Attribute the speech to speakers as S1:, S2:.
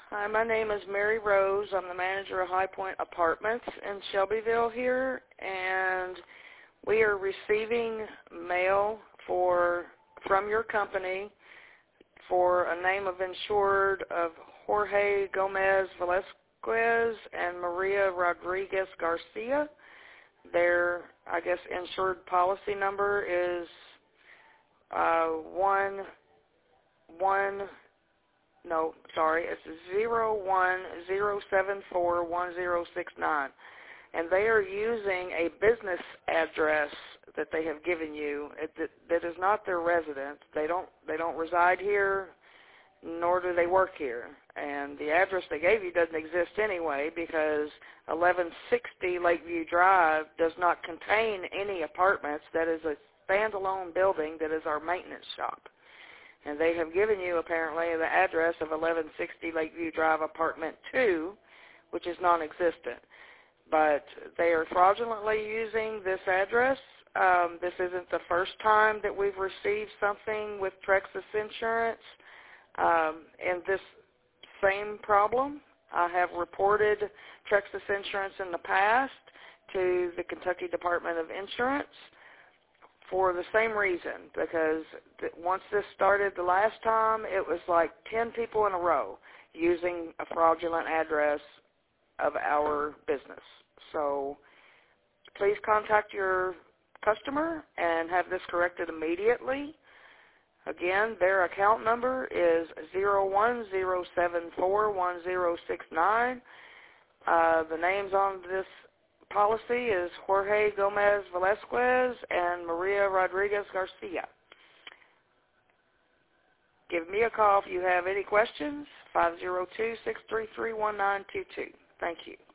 S1: Hi, my name is Mary Rose. I'm the manager of High Point Apartments in Shelbyville here, and we are receiving mail from your company for a name of insured of Jorge Gomez Velasquez and Maria Rodriguez Garcia. Their, insured policy number is 010741069, and they are using a business address that they have given you that is not their residence. They don't reside here, nor do they work here, and the address they gave you doesn't exist anyway because 1160 Lakeview Drive does not contain any apartments. That is a standalone building that is our maintenance shop. And they have given you, apparently, the address of 1160 Lakeview Drive, Apartment 2, which is non-existent. But they are fraudulently using this address. This isn't the first time that we've received something with Trexas Insurance in this same problem. I have reported Trexas Insurance in the past to the Kentucky Department of Insurance for the same reason, because once this started the last time, it was like 10 people in a row using a fraudulent address of our business. So please contact your customer and have this corrected immediately. Again, their account number is 010741069. The names on this policy is Jorge Gomez Velasquez and Maria Rodriguez Garcia. Give me a call if you have any questions, 502-633-1922. Thank you.